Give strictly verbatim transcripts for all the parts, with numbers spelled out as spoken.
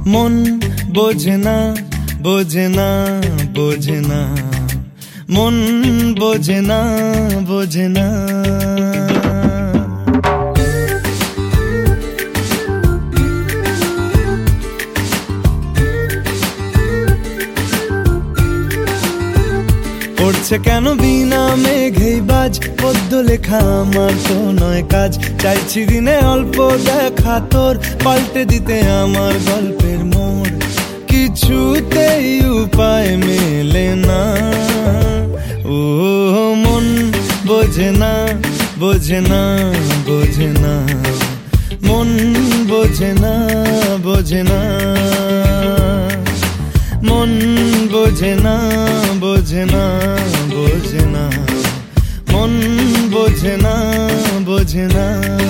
মন বোঝে না বোঝে না বোঝে না, মন বোঝে না বোঝে না। পড়ছে কেন বিনা মেঘেই বাজ, পদ্য লেখা আমার তো নয় কাজ। চাইছি দিনে অল্প দেখা তোর, পাল্টে দিতে আমার গল্পের মোড়। কিছুতেই উপায় মেলে না, ও মন বোঝে না বোঝে না বোঝে না, মন বোঝে না বোঝে না, মন বোঝে না বোঝে না বোঝে না, মন বোঝে না বোঝে না।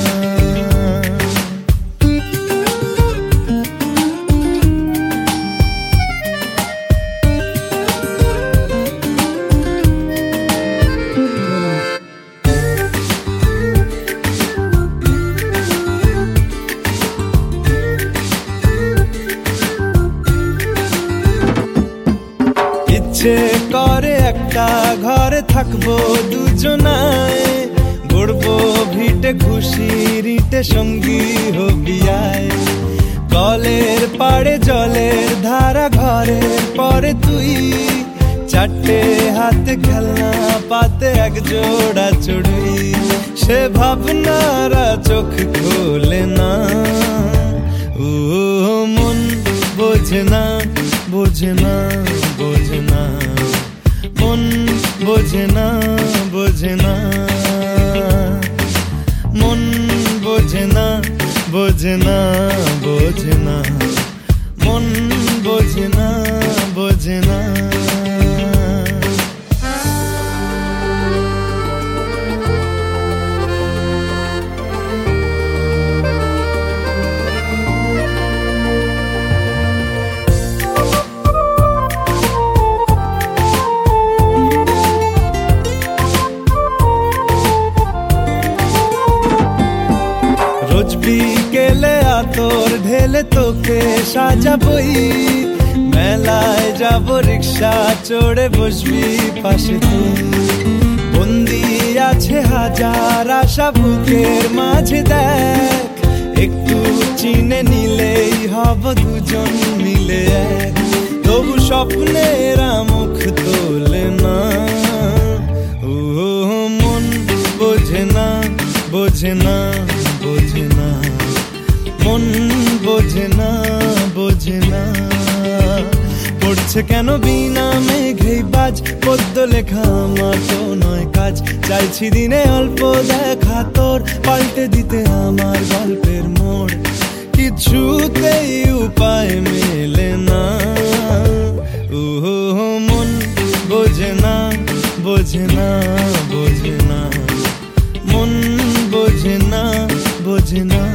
ইচ্ছে করে একটা ঘরে থাকবো দুজনায়, গড়বো ভিটে খুশির ইটে সঙ্গী হবি আয়। কলের পাড়ে জলের ধারা ঘরের পরে তুই, চারটে হাতে খেলনা পাতে এক জোড়া চড়ুই। সে ভাবনারা চোখ খোলে না, ও মন বোঝে না বোঝে না বোঝে না, মন বোঝে না বোঝে না, মন বোঝে না বোঝে না বোঝে না, মন বোঝে না বোঝে না। রোজ বিকেলে আতর ঢেলে তোকে সাজাবই, মেলায় যাব রিক্সা চড়ে বসবি পাশে তুই। বন্দি আছে হাজার আশা বুকের মাঝে, দেখ একটু চিনে নিলেই হব দুজন মিলে এক। তবু স্বপ্নেরা মুখ তোলে না, ও মন বোঝে না বোঝে না বোঝে না, মন বোঝে না বোঝে না। পড়ছে কেন বিনা মেঘেই বাজ, পদ্য লেখা আমার তো নয় কাজ। চাইছি দিনে অল্প দেখা তোর, পাল্টে দিতে আমার গল্পের মোড়। কিছুতেই উপায় মেলে না, ও মন বোঝে না বোঝে না বোঝে না, মন বোঝে না বোঝে না।